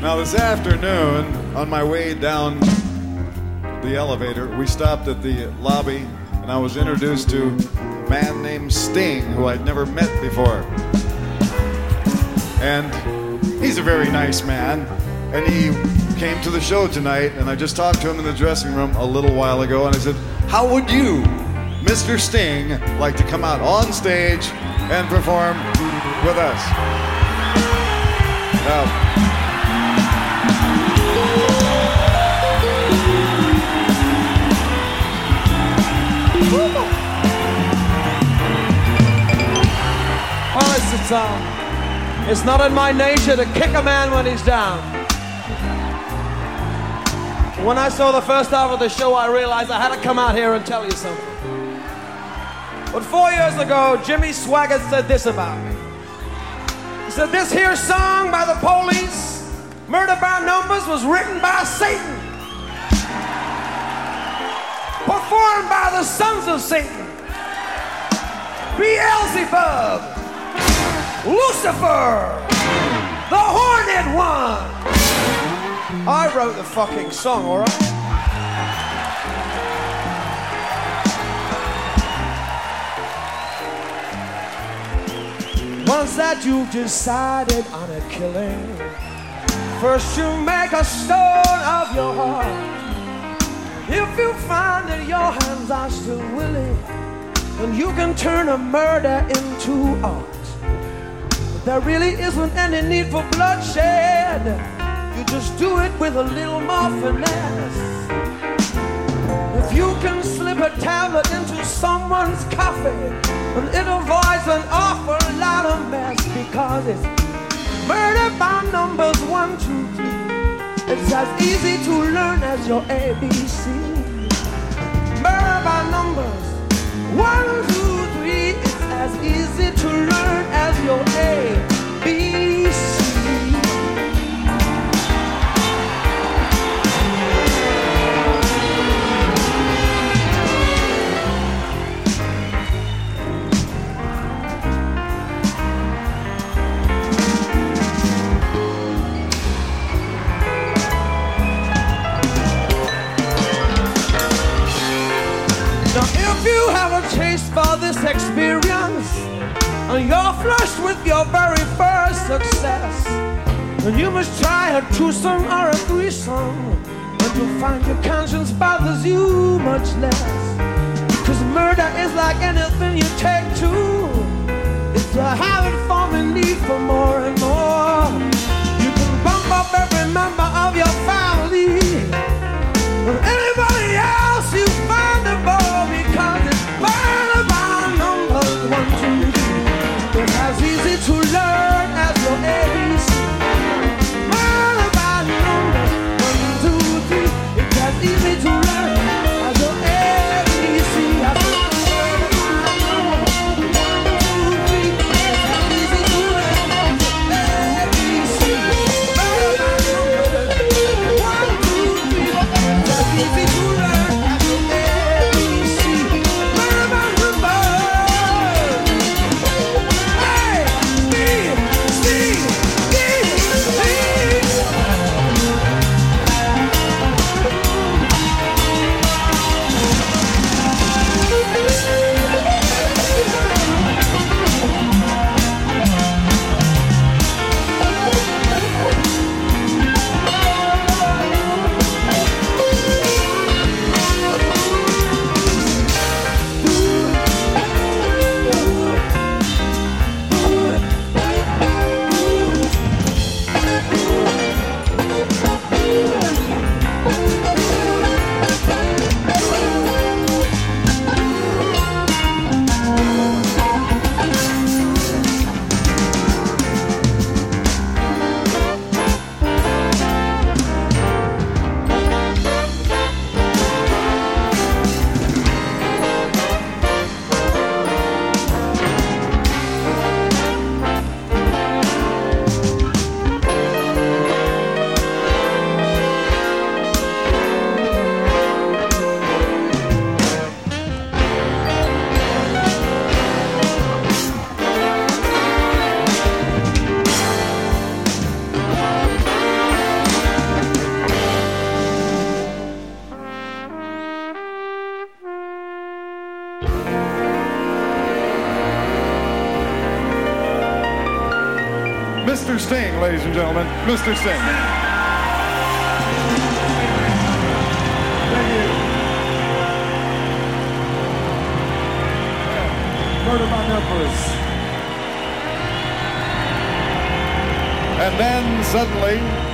Now this afternoon, on my way down the elevator, we stopped at the lobby, and I was introduced to a man named Sting, who I'd never met before. And he's a very nice man, and he came to the show tonight, and I just talked to him in the dressing room a little while ago, and I said, how would you, Mr. Sting, like to come out on stage and perform with us? Now, well, it's not in my nature to kick a man when he's down. When I saw the first half of the show, I realized I had to come out here and tell you something. But 4 years ago, Jimmy Swaggart said this about me. He said, this here song by the Police, Murder by Numbers, was written by Satan, performed by the sons of Satan, Beelzebub, Lucifer, the Horned One. I wrote the fucking song, all right? Once that you've decided on a killing, first you make a stone of your heart. If you find that your hands are still willing, then you can turn a murder into art. But there really isn't any need for bloodshed. You just do it with a little more finesse. If you can slip a tablet into someone's coffee, then it avoids an awful lot of mess, because it's murder by numbers 1, 2, 3. It's as easy to learn as your ABC. Murder by numbers 1, 2, 3. It's as easy to learn as your ABC. If you have a taste for this experience, and you're flushed with your very first success, then you must try a twosome or a threesome, and you'll find your conscience bothers you much less. Because murder is like anything you take to. It's a habit forming need for more and more. You can bump up every member of your family, but anybody else you find a bore, because it's murder by numbers 1, 2, 3. It's as easy to learn as your ABC. Murder by numbers 1, 2, 3. It's as easy to learn as your ABC. Murder by numbers Mr. Sting, ladies and gentlemen. Mr. Sting. Thank you. Murder by numbers. And then suddenly,